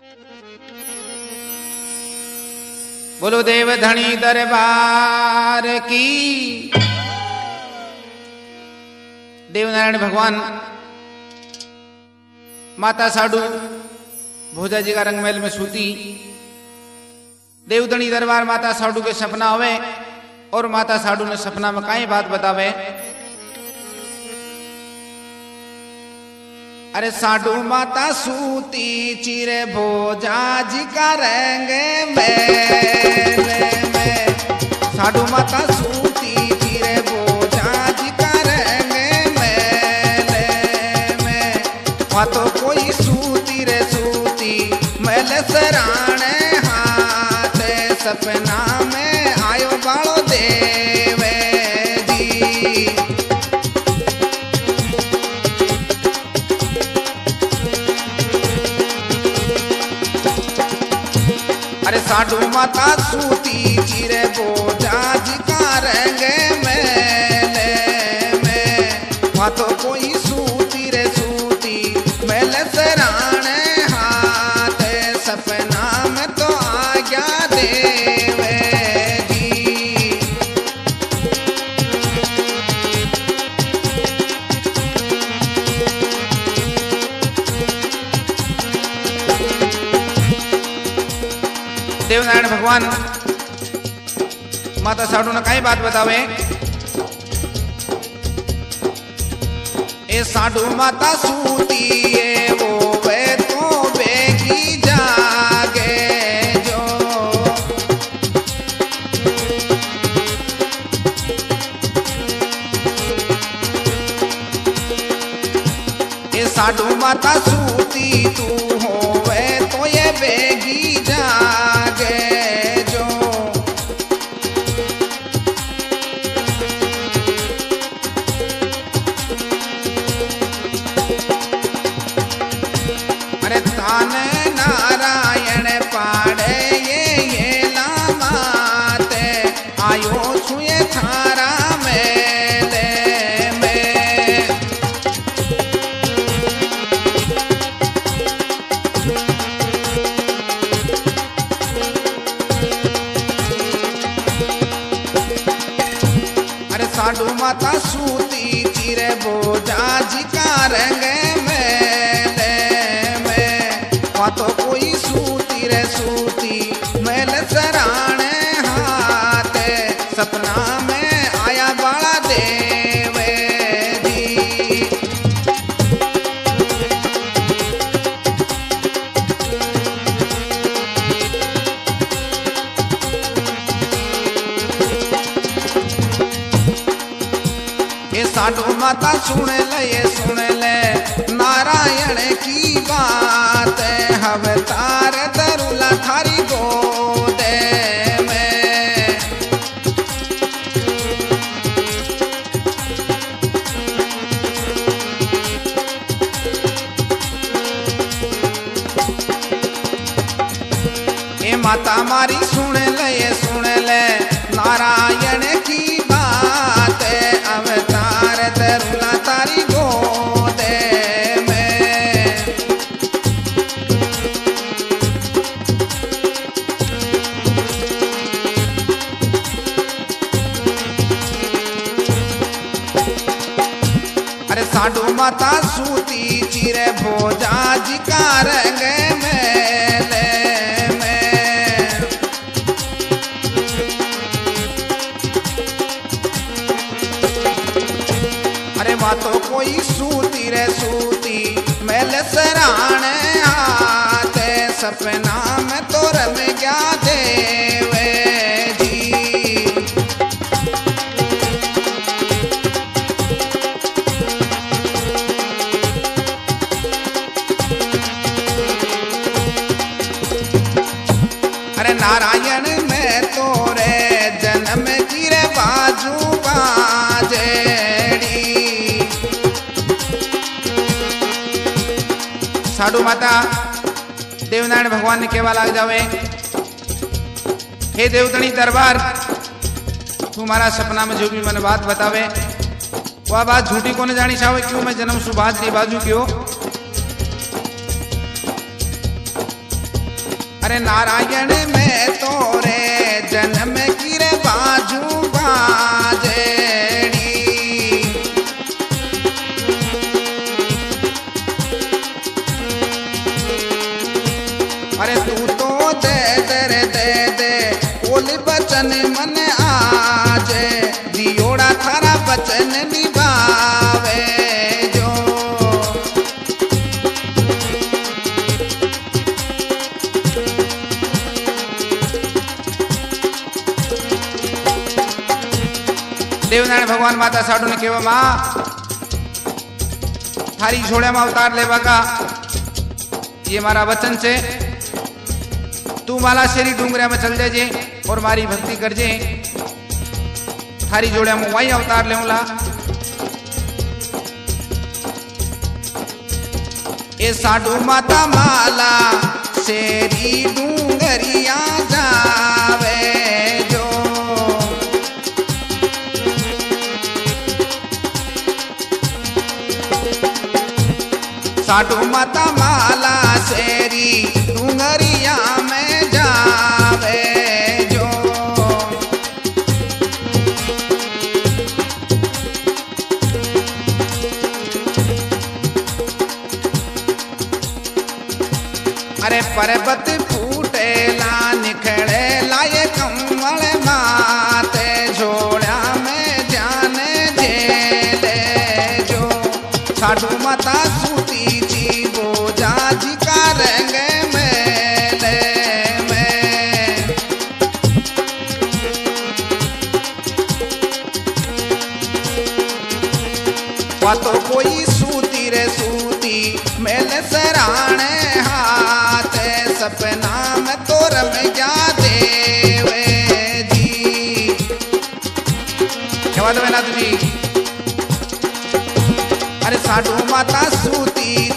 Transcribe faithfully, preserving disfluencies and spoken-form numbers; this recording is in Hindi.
बोलो देव धनी दरबार की। देवनारायण भगवान माता साडू भोजा जी का रंगमहल में सूती। देवधनी दरबार माता साडू के सपना हुए और माता साडू ने सपना में कई बात बतावे। अरे साडू माता सूती चिरे भोजा जी का रंग महल में। साडू माता सूती चिरे भोजा जी का रंग महल में। वहाँ तो कोई सूती रे सूती महल सराणे हाथ सपना में आयो बालो देवे जी। अरे साडू माता सूती चिरे भोजा जी का रंग महल में। वहाँ तो कोई सूती रे सूती महल सराणे हाथ सपना में तो आ गया देवे जी। देवनारायण भगवान माता साडू ने कई बात बतावे। ए साडू माता सूती है वो वे तो बेगी जागे जो। ए साडू माता सूती तू हो वे तो ये बेगी जागे जो। अरे तान नारायण पाड़े ये ये लामाते आयो छुए थारा मेले में। अरे साडू माता सूती चिरे भोजा जी का रंग महल में। वहाँ तो कोई सूती रे सूती महल सराणे हाथ सपना में आया बाला देवे जी। ये साडू माता सुन ले ये सुन ले नारायण की बात। हवे तार दरुला थारी गोदे में। ये माता मारी सुन ले ये सुन ले नारायण की बात। अवतार दरुला तारी गोदे में। अरे साडू माता सूती चिरे भोजा जी का रंग महल में। अरे वहाँ तो कोई सूती रे सूती महल सराणे हाथ सपना में तो रम गया देवे जी। अरे नारायण में तोरे जन्म की रे बाजू बाजेड़ी। साडू माता देवनारायण भगवान ने केवा लाग जावे। हे देवधनी दरबार तुम्हारा सपना में जो भी मैंने बात बतावे वह बात झूठी को न जानी चाहे। क्यों मैं जन्म सुभाष री बाजू क्यों अरे नारायण में तोरे जन्म की रे बाजू बाजेड़ी। अरे तू तो दे दे रे दे दे ओली बचन मन आजे दियोड़ा थारा बचन निभावे जो। देवनारायण भगवान माता साधु ने केवा मां थारी झोड़े में अवतार लेवा का ये मारा वचन से तू माला शेरी डूंगरिया में चल जाजे और मारी भक्ति कर जे थारी जोड़े में वही अवतार लेऊला। ए साधु माता माला शेरी डूंगरिया जावे जो। साधु माता माला शेरी डूंगरिया में जावे जो। अरे पर्वत फूटेला निखड़ेला ये कमल माते झोड़ा में जाने जेले जो। साधु माता सूती जी बोझा जी का रंग मेले में। वा तो कोई सूती रे सूती मेले सराणे हाथ सपना में तो रम गया देवे जी। क्या बात है नाथ जी। अरे साधु माता सूती